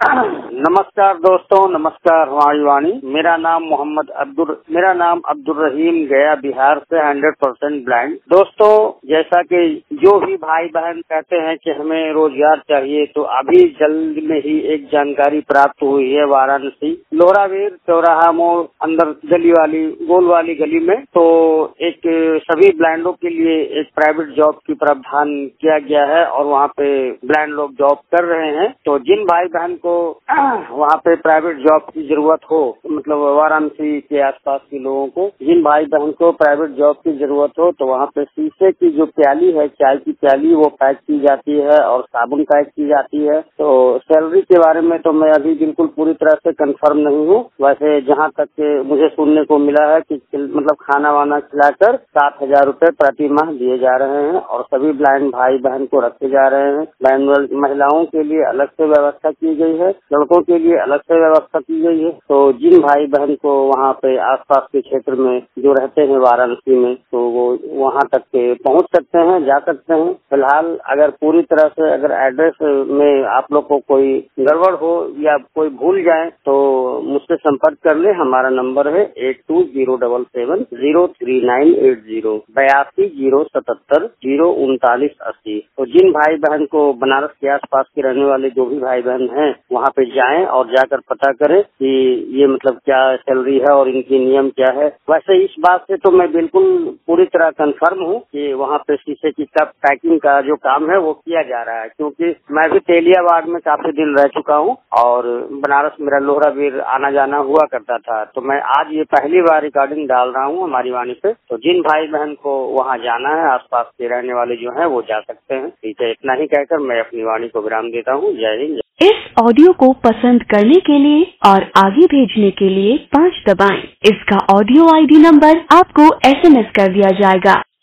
नमस्कार दोस्तों, नमस्कार हमारी वाणी। मेरा नाम अब्दुल रहीम, गया बिहार से 100% ब्लाइंड। दोस्तों, जैसा कि जो भी भाई बहन कहते हैं कि हमें रोजगार चाहिए, तो अभी जल्द में ही एक जानकारी प्राप्त हुई है वाराणसी लोहरावीर चौराहा मोड़ अंदर गोल वाली गली में। तो एक सभी ब्लाइंडों के लिए एक प्राइवेट जॉब की प्रावधान किया गया है और वहाँ पे ब्लाइंड लोग जॉब कर रहे हैं। तो जिन भाई बहन को वहाँ पे प्राइवेट जॉब की जरूरत हो, मतलब वाराणसी के आसपास के लोगों को जिन भाई बहन को प्राइवेट जॉब की जरूरत हो, तो वहाँ पे शीशे की जो प्याली है, चाय की प्याली, वो पैक की जाती है और साबुन पैक की जाती है। तो सैलरी के बारे में तो मैं अभी बिल्कुल पूरी तरह से कंफर्म नहीं हूँ। वैसे जहाँ तक मुझे सुनने को मिला है कि मतलब खाना वाना खिलाकर 7,000 रूपये प्रति माह दिए जा रहे हैं और सभी ब्लाइंड भाई बहन को रखे जा रहे हैं। ब्लाइंड महिलाओं के लिए अलग से व्यवस्था की गई है, लड़कों के लिए अलग से व्यवस्था की गई है। तो जिन भाई बहन को वहाँ पे आसपास के क्षेत्र में जो रहते हैं वाराणसी में, तो वो वहाँ तक पहुँच सकते हैं, जा सकते हैं। फिलहाल अगर पूरी तरह से अगर एड्रेस में आप लोग को कोई गड़बड़ हो या कोई भूल जाए तो मुझसे संपर्क कर ले। हमारा नंबर है 8207703980 8207703980। तो जिन भाई बहन को बनारस के आसपास के रहने वाले जो भी भाई बहन हैं, वहाँ पे जाएं और जाकर पता करें कि ये मतलब क्या सैलरी है और इनकी नियम क्या है। वैसे इस बात से तो मैं बिल्कुल पूरी तरह कंफर्म हूँ कि वहाँ पे शीशे की कप पैकिंग का जो काम है वो किया जा रहा है, क्योंकि मैं भी तेलियाबाद में काफी दिन रह चुका हूँ और बनारस मेरा लोहरावीर आना जाना हुआ करता था। तो मैं आज ये पहली बार रिकॉर्डिंग डाल रहा हूँ हमारी वाणी पे। तो जिन भाई बहन को वहाँ जाना है, आसपास के रहने वाले जो हैं वो जा सकते हैं। ठीक है, इतना ही कहकर मैं अपनी वाणी को विराम देता हूँ। जय हिंद। इस ऑडियो को पसंद करने के लिए और आगे भेजने के लिए 5 दबाएं। इसका ऑडियो ID नंबर आपको SMS कर दिया जाएगा।